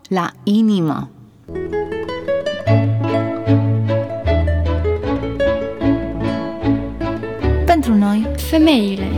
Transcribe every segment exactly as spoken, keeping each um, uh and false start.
la inimă. Pentru noi, femeile.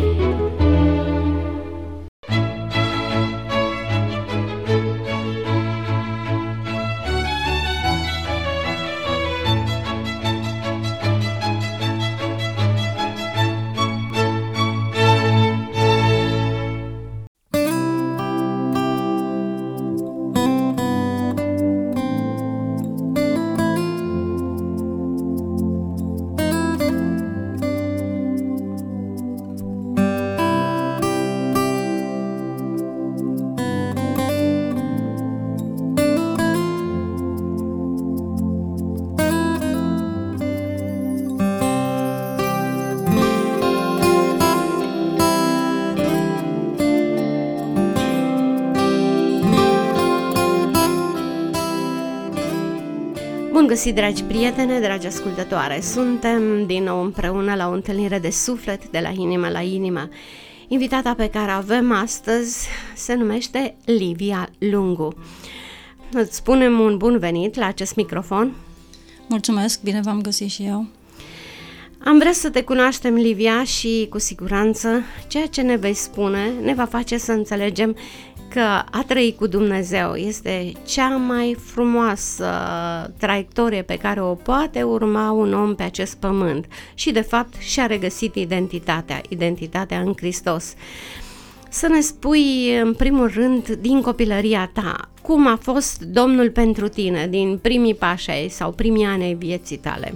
Bun găsit, dragi prietene, dragi ascultătoare! Suntem din nou împreună la o întâlnire de suflet de la inimă la inimă. Invitata pe care avem astăzi se numește Livia Lungu. Îți spunem un bun venit la acest microfon. Mulțumesc, bine v-am găsit și eu. Am vrea să te cunoaștem, Livia, și cu siguranță ceea ce ne vei spune ne va face să înțelegem că a trăi cu Dumnezeu este cea mai frumoasă traiectorie pe care o poate urma un om pe acest pământ și, de fapt, și-a regăsit identitatea, identitatea în Hristos. Să ne spui, în primul rând, din copilăria ta, cum a fost Domnul pentru tine, din primii pași ai sau primii ani ai vieții tale?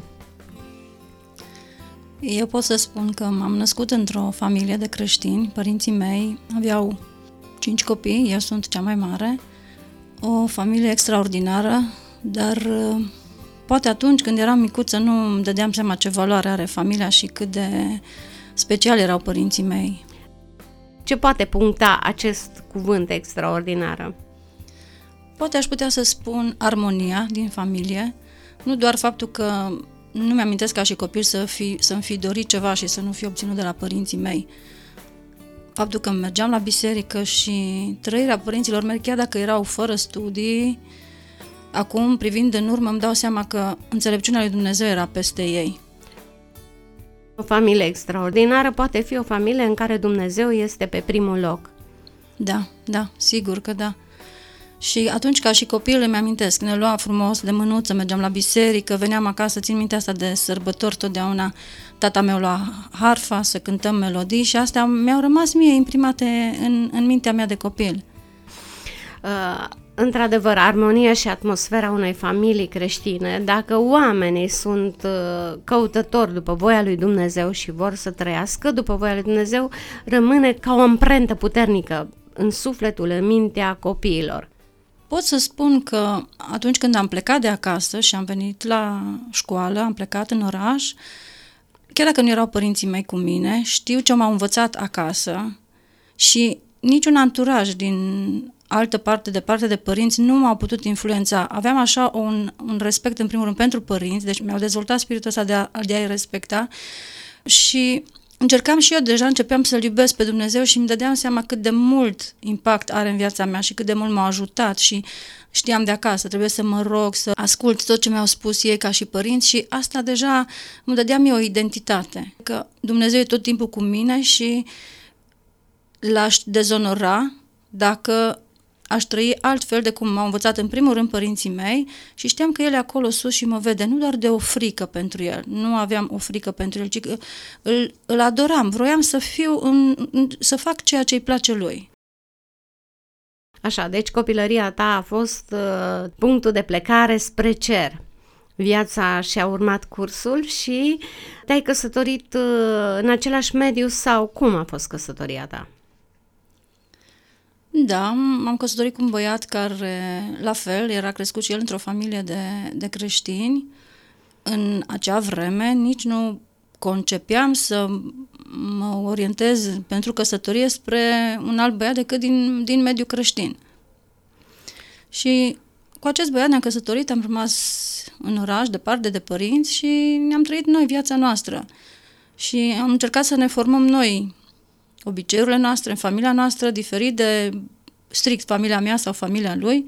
Eu pot să spun că m-am născut într-o familie de creștini. Părinții mei aveau cinci copii, eu sunt cea mai mare, o familie extraordinară, dar poate atunci când eram micuță nu îmi dădeam seama ce valoare are familia și cât de special erau părinții mei. Ce poate puncta acest cuvânt extraordinară? Poate aș putea să spun armonia din familie, nu doar faptul că nu mi-amintesc ca și copil să fi, să-mi fi dorit ceva și să nu fi obținut de la părinții mei. Faptul că mergeam la biserică și trăirea părinților mei, chiar dacă erau fără studii, acum, privind în urmă, îmi dau seama că înțelepciunea lui Dumnezeu era peste ei. O familie extraordinară poate fi o familie în care Dumnezeu este pe primul loc. Da, da, sigur că da. Și atunci, ca și copil, îmi amintesc, ne lua frumos de mânuță, mergeam la biserică, veneam acasă, țin mintea asta de sărbători totdeauna, tata meu lua harfa să cântăm melodii și astea mi-au rămas mie imprimate în, în mintea mea de copil. Uh, într-adevăr, armonia și atmosfera unei familii creștine, dacă oamenii sunt uh, căutători după voia lui Dumnezeu și vor să trăiască după voia lui Dumnezeu, rămâne ca o amprentă puternică în sufletul, în mintea copiilor. Pot să spun că atunci când am plecat de acasă și am venit la școală, am plecat în oraș, chiar dacă nu erau părinții mei cu mine, știu ce m-au învățat acasă și niciun anturaj din altă parte, de parte de părinți, nu m-au putut influența. Aveam așa un, un respect, în primul rând, pentru părinți, deci mi-au dezvoltat spiritul ăsta de, a, de a-i respecta și încercam și eu, deja începeam să-L iubesc pe Dumnezeu și îmi dădeam seama cât de mult impact are în viața mea și cât de mult m-a ajutat și știam de acasă, trebuie să mă rog, să ascult tot ce mi-au spus ei ca și părinți și asta deja îmi dădea mie o identitate, că Dumnezeu e tot timpul cu mine și l-aș dezonora dacă aș trăi altfel de cum m-au învățat în primul rând părinții mei și știam că El e acolo sus și mă vede, nu doar de o frică pentru El, nu aveam o frică pentru El, ci că îl, îl adoram, vroiam să fiu, în, să fac ceea ce îi place Lui. Așa, deci copilăria ta a fost uh, punctul de plecare spre cer. Viața și-a urmat cursul și te-ai căsătorit uh, în același mediu sau cum a fost căsătoria ta? Da, m-am căsătorit cu un băiat care, la fel, era crescut și el într-o familie de, de creștini. În acea vreme nici nu concepeam să mă orientez pentru căsătorie spre un alt băiat decât din, din mediul creștin. Și cu acest băiat ne-am căsătorit, am rămas în oraș, departe de părinți și ne-am trăit noi viața noastră. Și am încercat să ne formăm noi obiceiurile noastre, în familia noastră, diferit de strict familia mea sau familia lui,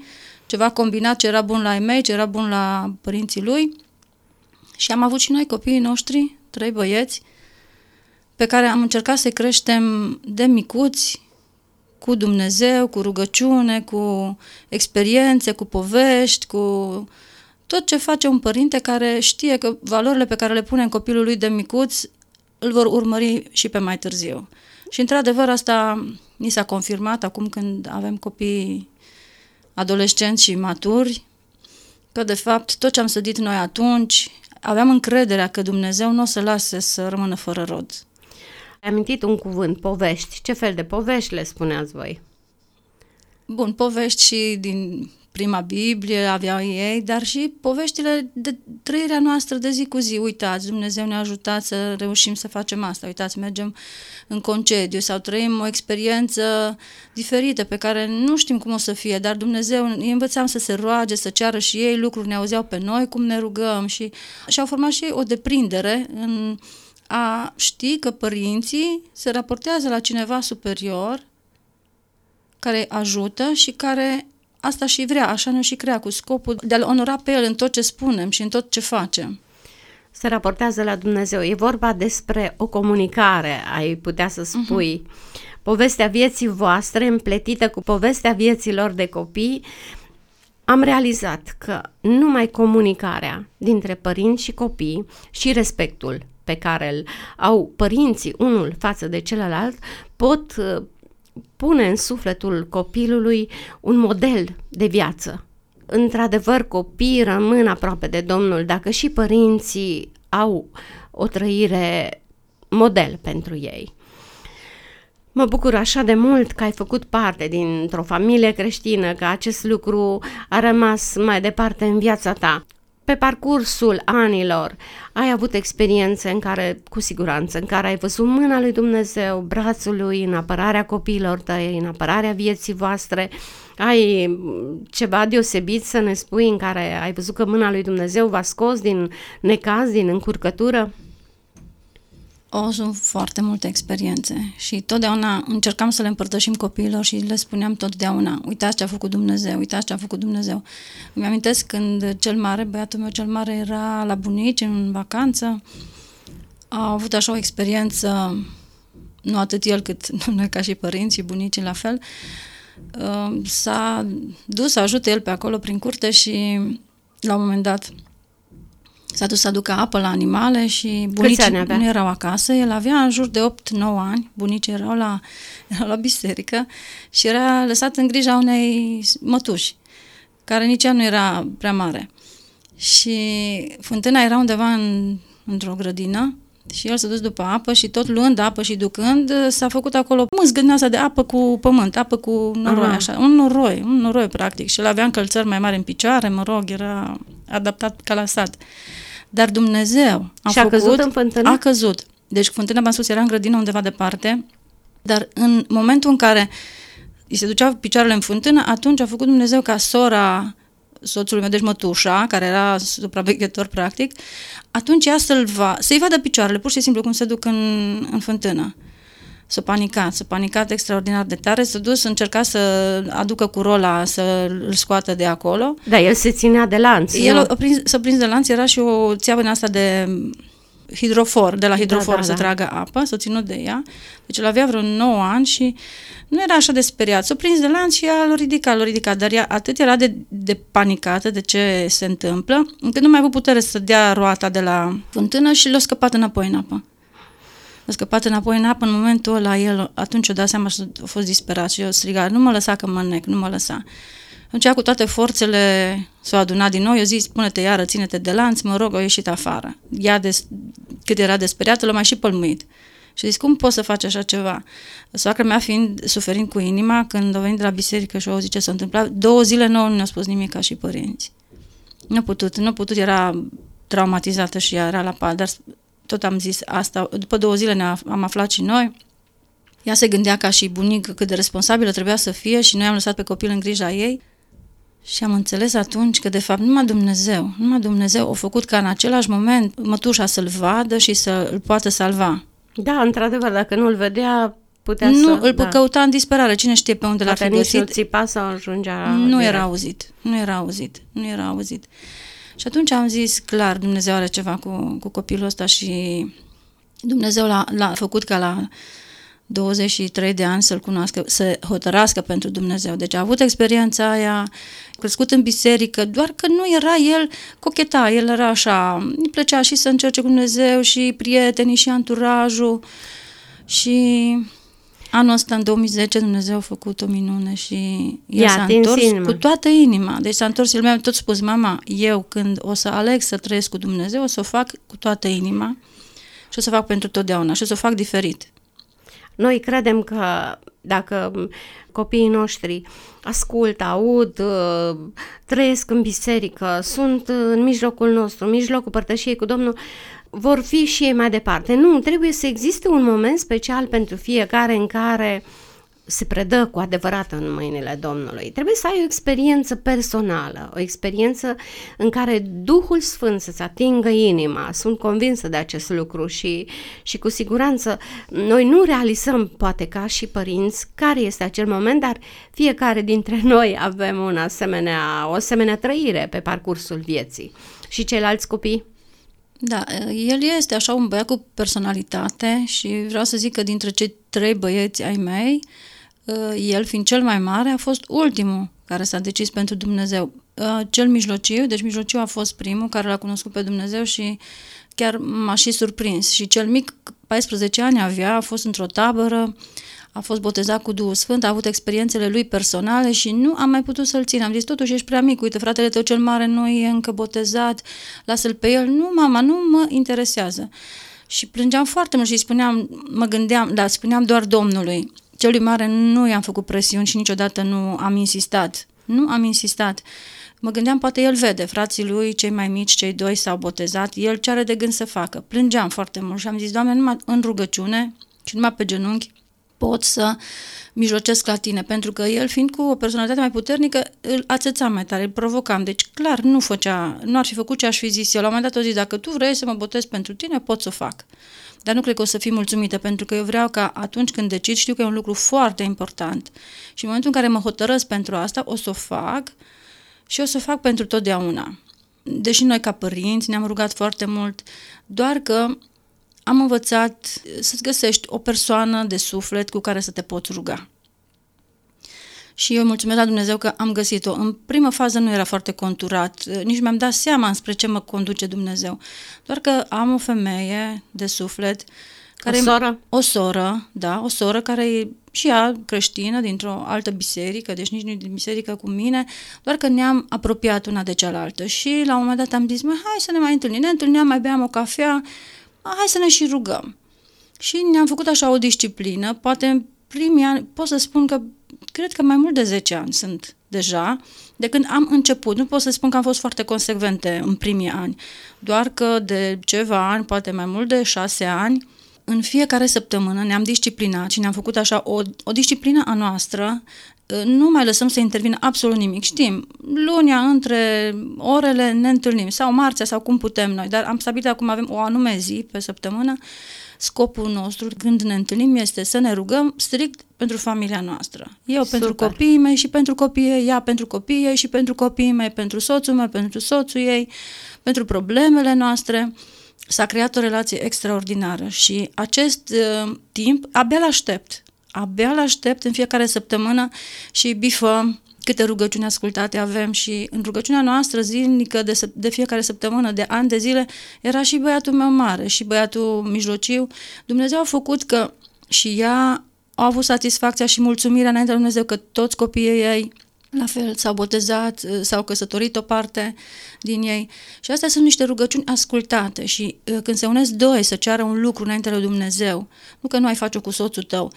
ceva combinat, ce era bun la ei mei, ce era bun la părinții lui. Și am avut și noi copiii noștri, trei băieți, pe care am încercat să-i creștem de micuți, cu Dumnezeu, cu rugăciune, cu experiențe, cu povești, cu tot ce face un părinte care știe că valorile pe care le pune în copilul lui de micuț îl vor urmări și pe mai târziu. Și într-adevăr asta ni s-a confirmat acum când avem copii adolescenți și maturi, că de fapt tot ce am sădit noi atunci, aveam încrederea că Dumnezeu nu o să lase să rămână fără rod. Ai amintit un cuvânt, povești. Ce fel de povești le spuneați voi? Bun, povești și din prima Biblie aveau ei, dar și poveștile de trăirea noastră de zi cu zi. Uitați, Dumnezeu ne-a ajutat să reușim să facem asta. Uitați, mergem în concediu sau trăim o experiență diferită pe care nu știm cum o să fie, dar Dumnezeu îi învățam să se roage, să ceară și ei lucruri, ne auzeau pe noi cum ne rugăm și și-au format și ei o deprindere în a ști că părinții se raportează la cineva superior care ajută și care asta și vrea, așa ne și crea, cu scopul de a-L onora pe El în tot ce spunem și în tot ce facem. Se raportează la Dumnezeu. E vorba despre o comunicare, ai putea să spui. Uh-huh. Povestea vieții voastre împletită cu povestea vieților de copii. Am realizat că numai comunicarea dintre părinți și copii și respectul pe care îl au părinții unul față de celălalt pot pune în sufletul copilului un model de viață. Într-adevăr, copiii rămân aproape de Domnul dacă și părinții au o trăire model pentru ei. Mă bucur așa de mult că ai făcut parte dintr-o familie creștină, că acest lucru a rămas mai departe în viața ta. Pe parcursul anilor ai avut experiențe în care, cu siguranță, în care ai văzut mâna lui Dumnezeu, brațul lui în apărarea copiilor tăi, în apărarea vieții voastre. Ai ceva deosebit să ne spui în care ai văzut că mâna lui Dumnezeu v-a scos din necaz, din încurcătură? O, sunt foarte multe experiențe și totdeauna încercam să le împărtășim copiilor și le spuneam totdeauna, uitați ce a făcut Dumnezeu, uitați ce a făcut Dumnezeu. Îmi amintesc când cel mare, băiatul meu cel mare era la bunici în vacanță, a avut așa o experiență, nu atât el cât noi ca și părinți și bunicii la fel, s-a dus să ajute el pe acolo prin curte și la un moment dat s-a dus să aducă apă la animale și bunicii nu erau acasă. El avea în jur de opt nouă ani, bunicii erau la, erau la biserică și era lăsat în grija unei mătuși, care nici ea nu era prea mare. Și fântâna era undeva în, într-o grădină și el s-a dus după apă și tot luând apă și ducând, s-a făcut acolo mâzgă asta de apă cu pământ, apă cu noroi, Aha. așa, un noroi, un noroi practic. Și el avea încălțări mai mari în picioare, mă rog, era adaptat ca la sat. Dar Dumnezeu a și a făcut, căzut în fântână? A căzut. Deci fântâna, v-am spus, era în grădină undeva departe, dar în momentul în care îi se duceau picioarele în fântână, atunci a făcut Dumnezeu ca sora soțului meu, deci mătușa, care era supraveghetor practic, atunci ea să-l va, să-i vadă picioarele, pur și simplu cum se duc în, în fântână. S-a panicat, s-a panicat extraordinar de tare, s-a dus, încerca să aducă cu rola să-l scoată de acolo. Da, el se ținea de lanț. El a prins, s-a prins de lanț, era și o țeavă în asta de hidrofor, de la hidrofor da, da, să da. tragă apă, s-a ținut de ea. Deci el avea vreo nouă ani și nu era așa de speriat. S-a prins de lanț și ea l-a ridicat, l-a ridicat, dar ea atât era de, de panicată de ce se întâmplă, încât nu mai a avut putere să dea roata de la fântână și l-a scăpat înapoi în apă. A scăpat înapoi în apă, în momentul ăla el, atunci o dat seama și a fost disperat și eu striga, nu mă lăsa că mă nec, nu mă lăsa. Atunci cu toate forțele s-a adunat din nou, eu zic, spune-te iară, ține-te de lanț, mă rog, a ieșit afară. Ea, de, cât era desperiată, l-a mai și pălmuit. Și zic, cum poți să faci așa ceva? Soacra mea fiind, suferind cu inima, când a venit de la biserică și a auzit ce s-a întâmplat, două zile nouă nu ne-a spus nimic ca și părinți. Nu a putut, nu a putut, era traumatizată și ea era la pat, dar tot am zis asta, după două zile ne-am aflat și noi. Ea se gândea ca și bunică cât de responsabilă trebuia să fie și noi am lăsat pe copil în grija ei și am înțeles atunci că de fapt numai Dumnezeu, numai Dumnezeu a făcut ca în același moment mătușa să-l vadă și să-l poată salva. Da, într-adevăr, dacă nu-l vedea, putea nu, să... îl da. căuta în disperare. Cine știe pe unde Poate l-ar fi nici nu găsit? țipa sau ajungea... Nu direct. era auzit. Nu era auzit. Nu era auzit. Și atunci am zis, clar, Dumnezeu are ceva cu, cu copilul ăsta și Dumnezeu l-a, l-a făcut ca la douăzeci și trei de ani să-L cunoască, să hotărască pentru Dumnezeu. Deci a avut experiența aia, crescut în biserică, doar că nu era el cocheta, el era așa, îi plăcea și să încerce cu Dumnezeu și prietenii și anturajul și anul ăsta, în două mii zece, Dumnezeu a făcut o minune și el I-a s-a atins întors inima. cu toată inima. Deci s-a întors, el mi-a tot spus, mama, eu când o să aleg să trăiesc cu Dumnezeu, o să o fac cu toată inima și o să o fac pentru totdeauna și o să o fac diferit. Noi credem că dacă copiii noștri ascultă, aud, trăiesc în biserică, sunt în mijlocul nostru, în mijlocul părtășiei cu Domnul, vor fi și ei mai departe. Nu, trebuie să existe un moment special pentru fiecare în care se predă cu adevărat în mâinile Domnului. Trebuie să ai o experiență personală, o experiență în care Duhul Sfânt să-ți atingă inima. Sunt convinsă de acest lucru și, și cu siguranță noi nu realizăm, poate ca și părinți, care este acel moment, dar fiecare dintre noi avem un asemenea, o asemenea trăire pe parcursul vieții. Și ceilalți copii? Da, el este așa un băiat cu personalitate și vreau să zic că dintre cei trei băieți ai mei, el fiind cel mai mare, a fost ultimul care s-a decis pentru Dumnezeu. Cel mijlociu, deci mijlociu a fost primul care l-a cunoscut pe Dumnezeu și chiar m-a și surprins. Și cel mic, paisprezece ani avea, a fost într-o tabără, a fost botezat cu Duhul Sfânt, a avut experiențele lui personale și nu am mai putut să-l țin. Am zis, totuși ești prea mic, uite, fratele tău cel mare nu e încă botezat, lasă-l pe el. Nu, mama, nu mă interesează. Și plângeam foarte mult și spuneam, mă gândeam, da, spuneam doar Domnului. Celui mare nu i-am făcut presiuni și niciodată nu am insistat. Nu am insistat. Mă gândeam, poate el vede, frații lui, cei mai mici, cei doi s-au botezat, el ce are de gând să facă? Plângeam foarte mult și am zis, Doamne, numai în rugăciune și numai pe genunchi pot să mijlocesc la tine, pentru că el, fiind cu o personalitate mai puternică, îl ațățam mai tare, îl provocam. Deci, clar, nu făcea, nu ar fi făcut ce aș fi zis eu. La un moment dat o zis, dacă tu vrei să mă botez pentru tine, pot să o fac. Dar nu cred că o să fii mulțumită, pentru că eu vreau ca atunci când decid, știu că e un lucru foarte important. Și în momentul în care mă hotărăsc pentru asta, o să o fac și o să o fac pentru totdeauna. Deși noi ca părinți ne-am rugat foarte mult, doar că am învățat să-ți găsești o persoană de suflet cu care să te poți ruga. Și eu mulțumesc la Dumnezeu că am găsit-o. În prima fază nu era foarte conturat, nici mi-am dat seama spre ce mă conduce Dumnezeu. Doar că am o femeie de suflet, care o soră? O soră, da, o soră care e și ea creștină dintr-o altă biserică, deci nici nu din biserică cu mine, doar că ne-am apropiat una de cealaltă. Și la un moment dat am zis, măi, hai să ne mai întâlnim. Ne întâlneam, mai beam o cafea, hai să ne și rugăm. Și ne-am făcut așa o disciplină, poate în primii ani, pot să spun că, cred că mai mult de zece ani sunt deja, de când am început. Nu pot să spun că am fost foarte consecvente în primii ani, doar că de ceva ani, poate mai mult de șase ani, în fiecare săptămână ne-am disciplinat și ne-am făcut așa o, o disciplină a noastră, nu mai lăsăm să intervină absolut nimic. Știm, lunia între orele ne întâlnim, sau marțea, sau cum putem noi, dar am stabilit acum avem o anume zi pe săptămână. Scopul nostru când ne întâlnim este să ne rugăm strict pentru familia noastră. Eu Super. pentru copiii mei și pentru copiii ei, ea pentru copiii ei și pentru copiii mei, pentru soțul meu, pentru soțul ei, pentru problemele noastre. S-a creat o relație extraordinară și acest uh, timp abia l-aștept. Abia l-aștept în fiecare săptămână și bifăm câte rugăciuni ascultate avem și în rugăciunea noastră zilnică de, de fiecare săptămână, de ani de zile, era și băiatul meu mare și băiatul mijlociu. Dumnezeu a făcut că și ea a avut satisfacția și mulțumirea înainte de Dumnezeu că toți copiii ei la fel s-au botezat, s-au căsătorit o parte din ei și astea sunt niște rugăciuni ascultate și când se unesc doi să ceară un lucru înainte de Dumnezeu, nu că nu ai face-o cu soțul tău,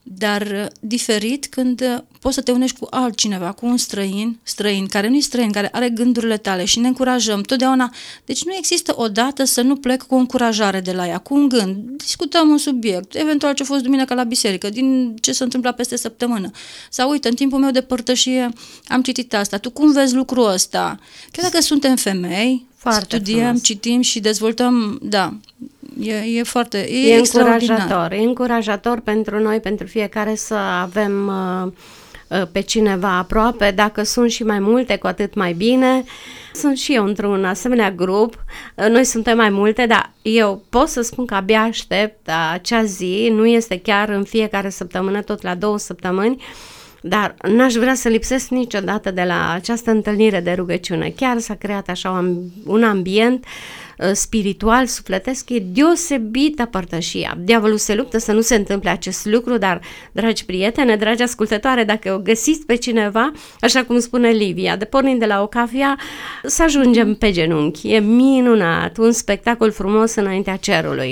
dar diferit când poți să te unești cu altcineva, cu un străin, străin, care nu e străin, care are gândurile tale și ne încurajăm totdeauna. Deci nu există o dată să nu plec cu o încurajare de la ea, cu un gând. Discutăm un subiect, eventual ce a fost duminică la biserică, din ce s-a întâmplat peste săptămână. Sau uite, în timpul meu de părtășie am citit asta, tu cum vezi lucrul ăsta? Chiar dacă suntem femei, Foarte studiem, frumos. citim și dezvoltăm, da, E, e foarte, e, E extraordinar. încurajator, e încurajator pentru noi, pentru fiecare să avem uh, uh, pe cineva aproape, dacă sunt și mai multe, cu atât mai bine. Sunt și eu într-un asemenea grup, uh, noi suntem mai multe, dar eu pot să spun că abia aștept acea zi, nu este chiar în fiecare săptămână, tot la două săptămâni, dar n-aș vrea să lipsesc niciodată de la această întâlnire de rugăciune. Chiar s-a creat așa un, un ambient uh, spiritual, sufletesc, e deosebită părtășia. Diavolul se luptă să nu se întâmple acest lucru, dar, dragi prietene, dragi ascultătoare, dacă o găsiți pe cineva, așa cum spune Livia, de pornind de la o cafea, să ajungem pe genunchi. E minunat, un spectacol frumos înaintea cerului.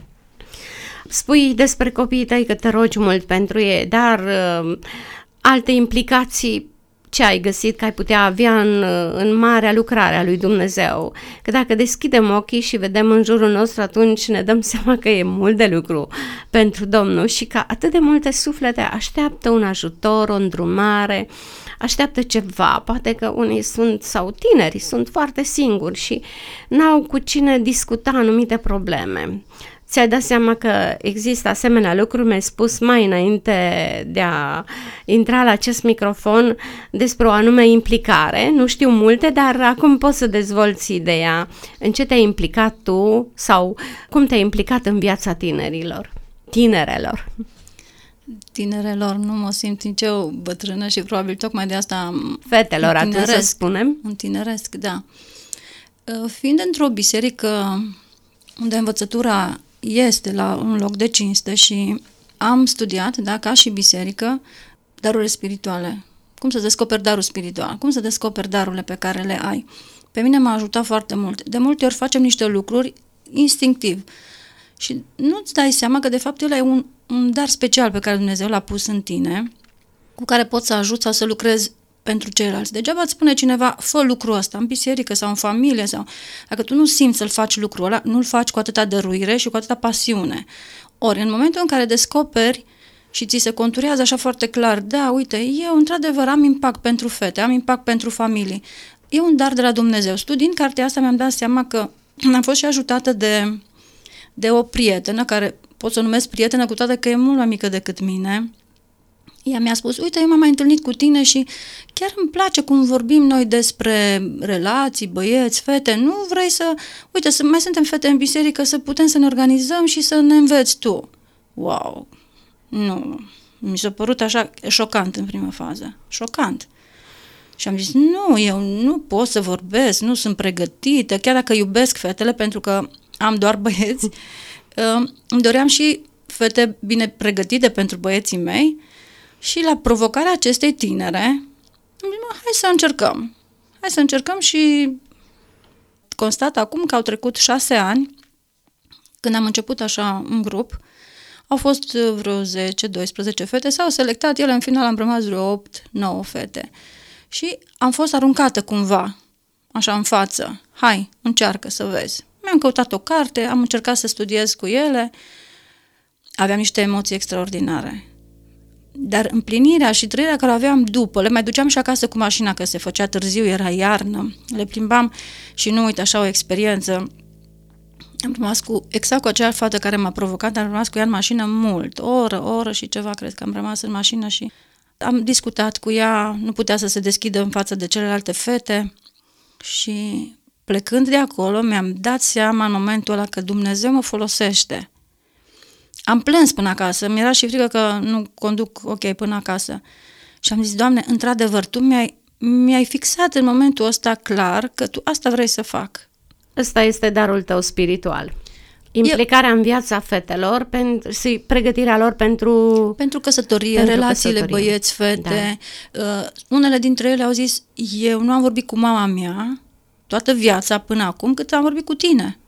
Spui despre copiii tăi că te rogi mult pentru ei, dar uh, alte implicații ce ai găsit că ai putea avea în, în marea lucrare a lui Dumnezeu? Că dacă deschidem ochii și vedem în jurul nostru, atunci ne dăm seama că e mult de lucru pentru Domnul și că atât de multe suflete așteaptă un ajutor, o îndrumare, așteaptă ceva. Poate că unii sunt, sau tineri, sunt foarte singuri și n-au cu cine discuta anumite probleme. Ți-ai dat seama că există asemenea lucruri, mi-ai spus mai înainte de a intra la acest microfon despre o anume implicare, nu știu multe, dar acum poți să dezvolți ideea în ce te-ai implicat tu sau cum te-ai implicat în viața tinerilor, tinerelor. Tinerelor, nu mă simt nici eu bătrână și probabil tocmai de asta fetelor, atunci să spunem. Întineresc, da. Fiind într-o biserică unde învățătura este la un loc de cinste și am studiat, da, ca și biserică, darurile spirituale. Cum să descoperi darul spiritual, cum să descoperi darurile pe care le ai. Pe mine m-a ajutat foarte mult. De multe ori facem niște lucruri instinctiv și nu-ți dai seama că de fapt ăla e un, un dar special pe care Dumnezeu l-a pus în tine, cu care poți să ajuți sau să lucrezi pentru ceilalți. Degeaba îți spune cineva, fă lucrul ăsta în biserică sau în familie, sau dacă tu nu simți să-l faci lucrul ăla, nu-l faci cu atâta dăruire și cu atâta pasiune. Ori, în momentul în care descoperi și ți se conturează așa foarte clar, da, uite, eu într-adevăr am impact pentru fete, am impact pentru familii, e un dar de la Dumnezeu. Studiind cartea asta mi-am dat seama că am fost și ajutată de, de o prietenă, care pot să o numesc prietenă, cu toate că e mult mai mică decât mine. Ea mi-a spus, uite, eu m-am mai întâlnit cu tine și chiar îmi place cum vorbim noi despre relații, băieți, fete, nu vrei să, uite, să mai suntem fete în biserică, să putem să ne organizăm și să ne înveți tu. Wow! Nu, mi s-a părut așa șocant în prima fază, șocant. Și am zis, nu, eu nu pot să vorbesc, nu sunt pregătită, chiar dacă iubesc fetele, pentru că am doar băieți, îmi doream și fete bine pregătite pentru băieții mei. Și la provocarea acestei tinere, am zis, hai să încercăm. Hai să încercăm și constat acum că au trecut șase ani, când am început așa un grup, au fost vreo zece doisprezece fete, s-au selectat, ele în final am rămas vreo opt nouă fete. Și am fost aruncată cumva, așa în față, hai, încearcă să vezi. Mi-am căutat o carte, am încercat să studiez cu ele, aveam niște emoții extraordinare. Dar împlinirea și trăirea care aveam după, le mai duceam și acasă cu mașina, că se făcea târziu, era iarnă, le plimbam și nu uit așa o experiență. Am rămas cu, exact cu aceeași fată care m-a provocat, am rămas cu ea în mașină mult, o oră, o oră și ceva, cred că am rămas în mașină și am discutat cu ea, nu putea să se deschidă în față de celelalte fete și plecând de acolo mi-am dat seama în momentul ăla că Dumnezeu mă folosește. Am plâns până acasă, mi-era și frică că nu conduc ok până acasă. Și am zis, Doamne, într-adevăr, Tu mi-ai, mi-ai fixat în momentul ăsta clar că Tu asta vrei să fac. Ăsta este darul tău spiritual. Implicarea Eu... în viața fetelor, pentru, pregătirea lor pentru... Pentru căsătorie, pentru relațiile căsătorie. Băieți-fete. Da. Uh, unele dintre ele au zis, eu nu am vorbit cu mama mea toată viața până acum cât am vorbit cu tine.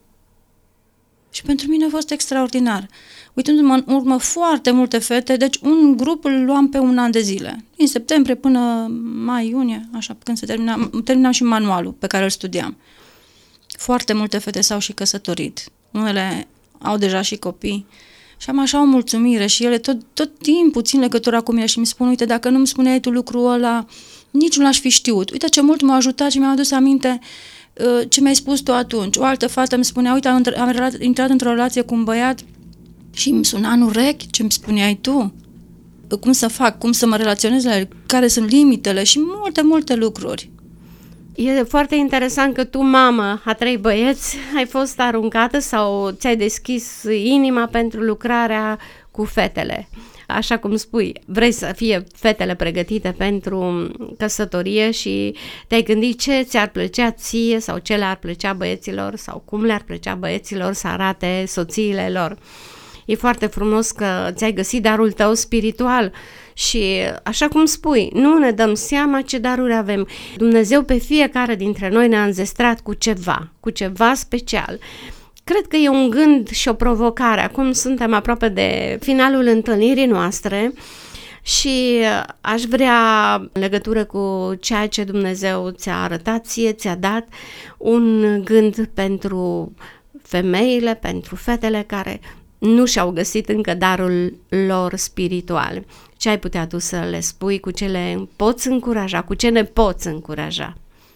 Și pentru mine a fost extraordinar. Uitându-mă în urmă foarte multe fete, deci un grup îl luam pe un an de zile. Din septembrie până mai, iunie, așa, când se termina, terminam și manualul pe care îl studiam. Foarte multe fete s-au și căsătorit. Unele au deja și copii. Și am așa o mulțumire și ele tot, tot timpul țin legătura cu mine și mi spun, uite, dacă nu-mi spuneai tu lucrul ăla, nici nu l-aș fi știut. Uite ce mult m-a ajutat și mi-am adus aminte ce mi-ai spus tu atunci. O altă fată îmi spunea, uite, am, am intrat într-o relație cu un băiat și îmi suna în urechi ce îmi spuneai tu. Cum să fac, cum să mă relaționez la el, care sunt limitele și multe, multe lucruri. E foarte interesant că tu, mamă a trei băieți, ai fost aruncată sau ți-ai deschis inima pentru lucrarea cu fetele. Așa cum spui, vrei să fie fetele pregătite pentru căsătorie și te-ai gândit ce ți-ar plăcea ție sau ce le-ar plăcea băieților sau cum le-ar plăcea băieților să arate soțiile lor. E foarte frumos că ți-ai găsit darul tău spiritual și, așa cum spui, nu ne dăm seama ce daruri avem. Dumnezeu pe fiecare dintre noi ne-a înzestrat cu ceva, cu ceva special. Cred că e un gând și o provocare. Acum suntem aproape de finalul întâlnirii noastre și aș vrea, în legătură cu ceea ce Dumnezeu ți-a arătat ție, ți-a dat, un gând pentru femeile, pentru fetele care nu și-au găsit încă darul lor spiritual. Ce ai putea tu să le spui, cu ce le poți încuraja, cu ce ne poți încuraja?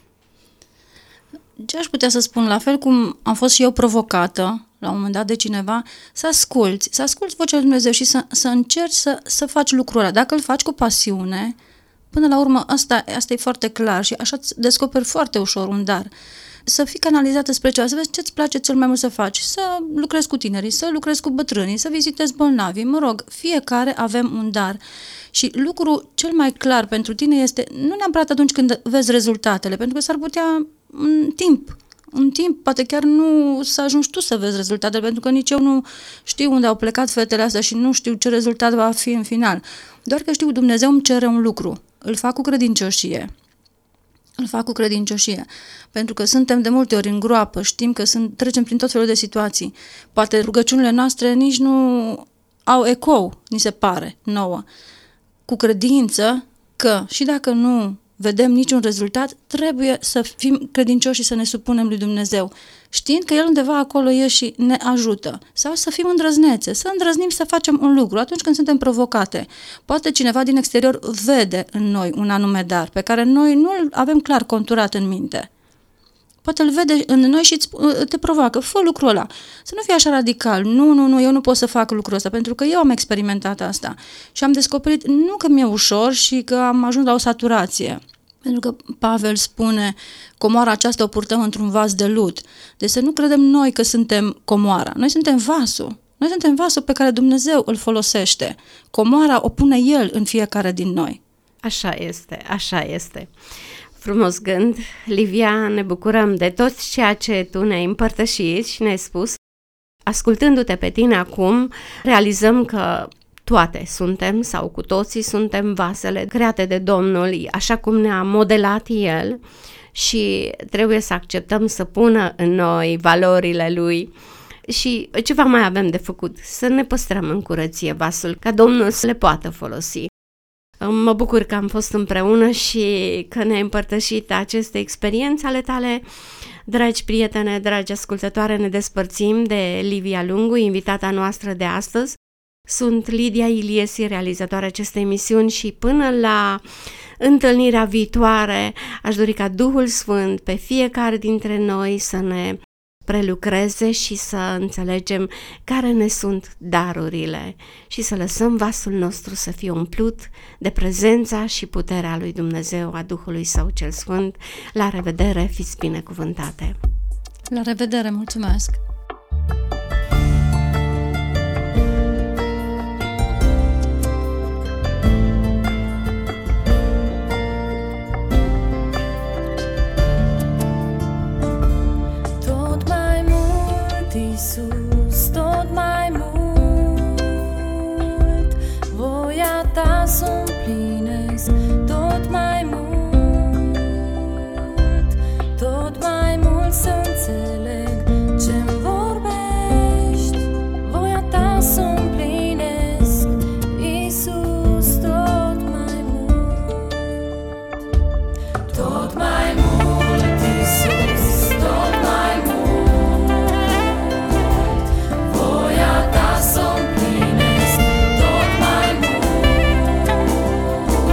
Ce aș putea să spun, la fel cum am fost și eu provocată la un moment dat de cineva, să asculți, să asculți vocea lui Dumnezeu și să, să încerci să, să faci lucrul ăla. Dacă îl faci cu pasiune, până la urmă asta, asta e foarte clar și așa îți descoperi foarte ușor un dar. Să fii canalizată spre ceva, să vezi ce-ți place cel mai mult să faci, să lucrezi cu tinerii, să lucrezi cu bătrânii, să vizitezi bolnavii, mă rog, fiecare avem un dar. Și lucrul cel mai clar pentru tine este, nu neapărat atunci când vezi rezultatele, pentru că s-ar putea în timp, în timp, poate chiar nu să ajungi tu să vezi rezultatele, pentru că nici eu nu știu unde au plecat fetele astea și nu știu ce rezultat va fi în final. Doar că știu, Dumnezeu îmi cere un lucru, îl fac cu credincioșie. Îl fac cu credincioșie, pentru că suntem de multe ori în groapă, știm că sunt, trecem prin tot felul de situații. Poate rugăciunile noastre nici nu au ecou, ni se pare, nouă. Cu credință că și dacă nu vedem niciun rezultat, trebuie să fim credincioși și să ne supunem lui Dumnezeu, știind că El undeva acolo e și ne ajută. Sau să fim îndrăznețe, să îndrăznim să facem un lucru atunci când suntem provocate. Poate cineva din exterior vede în noi un anume dar pe care noi nu îl avem clar conturat în minte. Poate îl vede în noi și te provoacă, fă lucrul ăla. Să nu fii așa radical, nu, nu, nu, eu nu pot să fac lucrul ăsta, pentru că eu am experimentat asta și am descoperit nu că mi-e ușor și că am ajuns la o saturație. Pentru că Pavel spune, comoara aceasta o purtăm într-un vas de lut. Deci să nu credem noi că suntem comoara. Noi suntem vasul. Noi suntem vasul pe care Dumnezeu îl folosește. Comoara o pune El în fiecare din noi. Așa este, așa este. Frumos gând. Livia, ne bucurăm de tot ceea ce tu ne-ai împărtășit și ne-ai spus. Ascultându-te pe tine acum, realizăm că toate suntem sau cu toții suntem vasele create de Domnul, așa cum ne-a modelat El și trebuie să acceptăm să pună în noi valorile Lui. Și ceva mai avem de făcut? Să ne păstrăm în curăție vasul, ca Domnul să le poată folosi. Mă bucur că am fost împreună și că ne-ai împărtășit aceste experiențe ale tale. Dragi prietene, dragi ascultătoare, ne despărțim de Livia Lungu, invitata noastră de astăzi. Sunt Lidia Iliesi, realizatoarea acestei emisiuni și până la întâlnirea viitoare aș dori ca Duhul Sfânt pe fiecare dintre noi să ne prelucreze și să înțelegem care ne sunt darurile și să lăsăm vasul nostru să fie umplut de prezența și puterea lui Dumnezeu, a Duhului Său cel Sfânt. La revedere, fiți binecuvântate! La revedere, mulțumesc! Iisus, tot mai mult, voia ta să împlinesc, tot mai mult, tot mai mult să înțeleg ce-mi vorbești, voia ta să împlinesc, Iisus, tot mai mult, tot mai mult, Iisus, tot mai mult. Să împlinesc tot mai mult,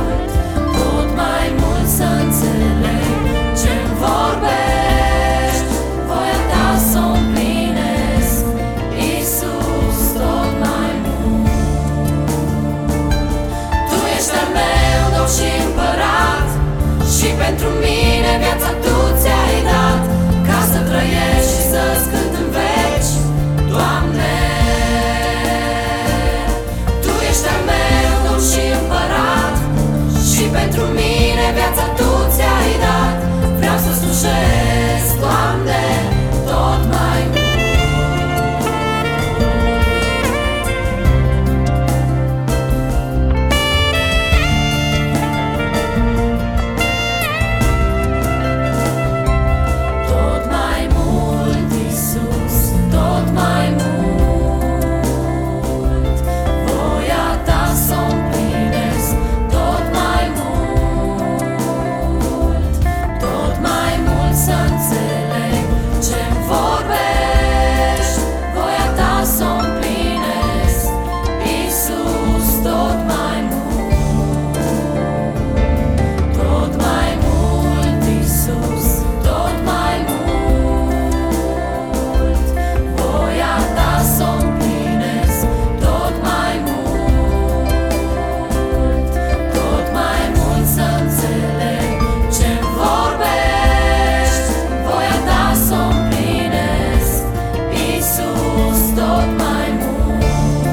tot mai mult.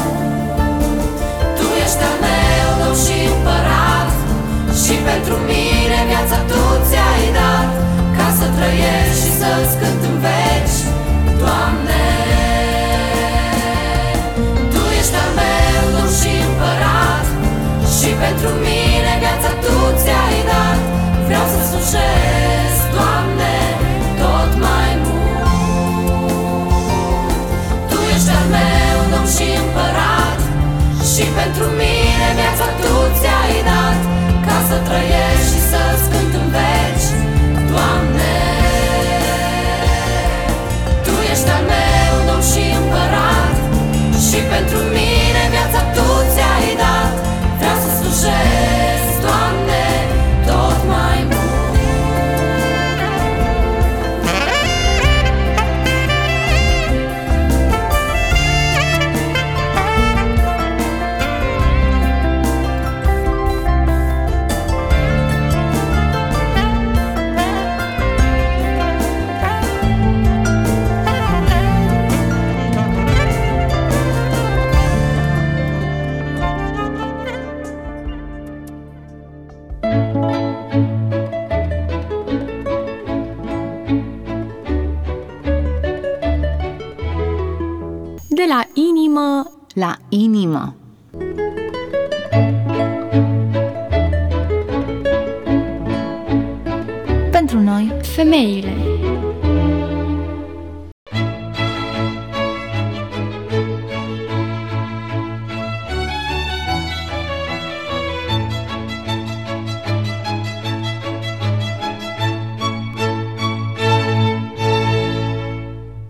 Tu ești al meu Domn și Împărat, și pentru mine viața Tu ți-ai dat, ca să trăiesc și să-ți cânt în veci, Doamne. Tu ești al meu Domn și Împărat, și pentru mine viața Tu ți-ai dat, vreau să slujesc, Doamne, tot mai mult. Tu ești al meu Domn și Împărat, și pentru mine viața Tu ți-ai dat, ca să trăiesc și să-ți cânt în veci, Doamne. Tu ești al meu Domn și Împărat, și pentru mine viața Tu ți-ai dat, vreau să slujesc, Doamne, tot mai mult. De la inimă La inimă. Pentru noi, femeile.